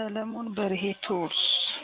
ሰለሞን በርሄ ቱርስ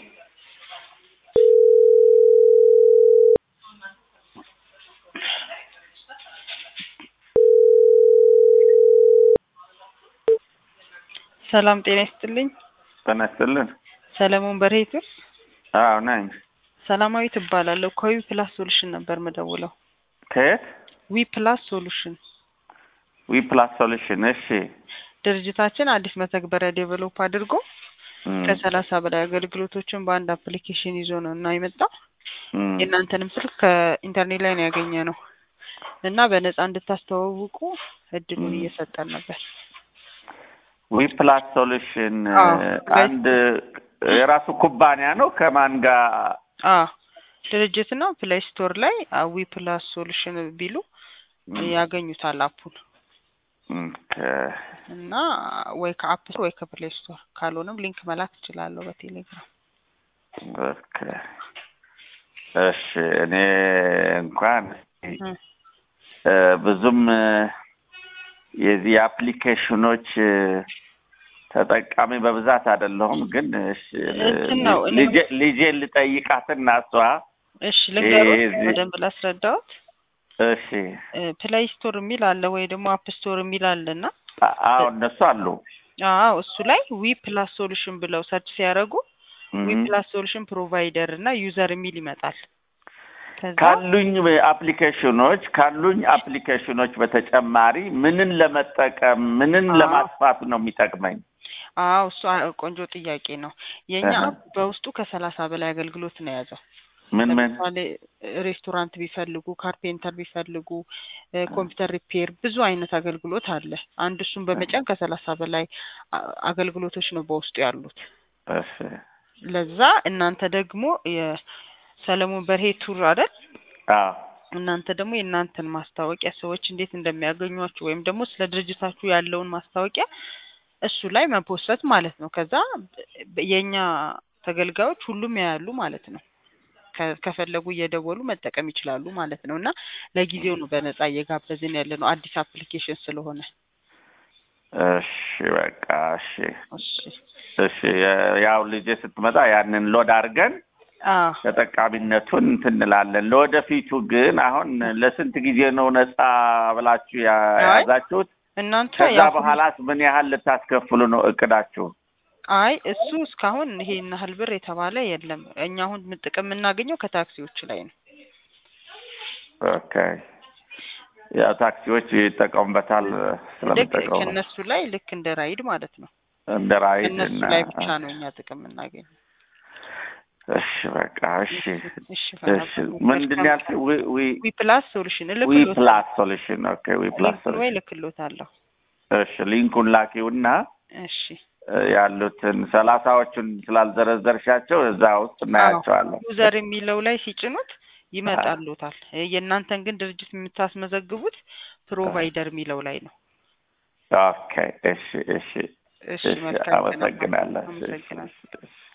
ሰላም ጤና ይስጥልኝ። ጤና ይስጥልኝ። ሰለሞን በርሄ ቱርስ? አዎ ነኝ። ሰላማዊ ትባላለሁ። ከዊ ፕላስ ሶሉሽን ነበር መደውለው። ከየት? ዊ ፕላስ ሶሉሽን። ዊ ፕላስ ሶሉሽን። እሺ። ድርጅታችን አዲስ መተግበሪያ ዴቨሎፕ አድርጎ ከ30 በላይ አገልግሎቶችን በአንድ አፕሊኬሽን ይዞ ነው እና የመጣው። የእናንተንም ስልክ ከኢንተርኔት ላይ ነው ያገኘነው እና በነፃ እንድታስተዋውቁ እድሉን እየሰጠን ነበር። ዊ ፕላስ ሶሉሽን አንድ የራሱ ኩባንያ ነው። ከማን ጋር? ድርጅት ነው። ፕሌይ ስቶር ላይ ዊ ፕላስ ሶሉሽን ቢሉ ያገኙታል አፑን። እና ወይ ከአፕ ስቶር ወይ ከፕሌይ ስቶር፣ ካልሆነም ሊንክ መላክ እችላለሁ በቴሌግራም። ኦኬ እሺ። እኔ እንኳን ብዙም የዚህ አፕሊኬሽኖች ተጠቃሚ በብዛት አይደለሁም፣ ግን ልጄ ልጠይቃትና እሷ እሺ ልንገሩት በደንብ ላስረዳዎት። እሺ ፕሌይ ስቶር የሚል አለ ወይ ደግሞ አፕ ስቶር የሚል አለና? አዎ እነሱ አሉ። አዎ እሱ ላይ ዊ ፕላስ ሶሉሽን ብለው ሰርች ሲያደርጉ ዊ ፕላስ ሶሉሽን ፕሮቫይደር እና ዩዘር የሚል ይመጣል። ካሉኝ አፕሊኬሽኖች በተጨማሪ ምንን ለመጠቀም ምንን ለማስፋት ነው የሚጠቅመኝ? አዎ እሱ ቆንጆ ጥያቄ ነው። የኛ በውስጡ ከ30 በላይ አገልግሎት ነው ያዘው። ምን ሬስቶራንት ቢፈልጉ፣ ካርፔንተር ቢፈልጉ፣ ኮምፒውተር ሪፔር፣ ብዙ አይነት አገልግሎት አለ። አንድ እሱን በመጫን ከ30 በላይ አገልግሎቶች ነው በውስጡ ያሉት። እሺ ለዛ እናንተ ደግሞ የሰለሞን በርሄ ቱር አይደል? አዎ። እናንተ ደግሞ የእናንተን ማስታወቂያ ሰዎች እንዴት እንደሚያገኟችሁ ወይም ደግሞ ስለ ድርጅታችሁ ያለውን ማስታወቂያ እሱ ላይ መፖስት ማለት ነው። ከዛ የኛ ተገልጋዮች ሁሉም ያያሉ ማለት ነው። ከፈለጉ እየደወሉ መጠቀም ይችላሉ ማለት ነው። እና ለጊዜው ነው በነፃ እየጋበዝን ያለነው አዲስ አፕሊኬሽን ስለሆነ። እሺ በቃ እሺ ያው ልጄ ስትመጣ ያንን ሎድ አድርገን ተጠቃሚነቱን እንላለን። ለወደፊቱ ግን አሁን ለስንት ጊዜ ነው ነፃ ብላችሁ ያዛችሁት? እናንተ ከዛ በኋላስ ምን ያህል ልታስከፍሉ ነው እቅዳችሁ? አይ እሱ እስካሁን ይሄን ያህል ብር የተባለ የለም። እኛ አሁን ጥቅም የምናገኘው ከታክሲዎች ላይ ነው። ኦኬ ያ ታክሲዎች ይጠቀሙበታል ስለምጠቀሙ ከነሱ ላይ ልክ እንደ ራይድ ማለት ነው። እንደ ራይድ እነሱ ላይ ብቻ ነው እኛ ጥቅም የምናገኘው። እሺ በቃ እሺ ምንድን ነው ያልሽው? ዊ ፕላስ ሶሉሽን ኦኬ ዊ ፕላስ ሶሉሽን ወይ ልክሎታለሁ። እሺ ሊንኩን ላኪውና እሺ ያሉትን 30ዎቹን ስላልዘረዘርሻቸው እዛ ውስጥ እናያቸዋለን። ዩዘር የሚለው ላይ ሲጭኑት ይመጣልዎታል። የእናንተን ግን ድርጅት የምታስመዘግቡት ፕሮቫይደር የሚለው ላይ ነው። ኦኬ እሺ አመሰግናለሁ።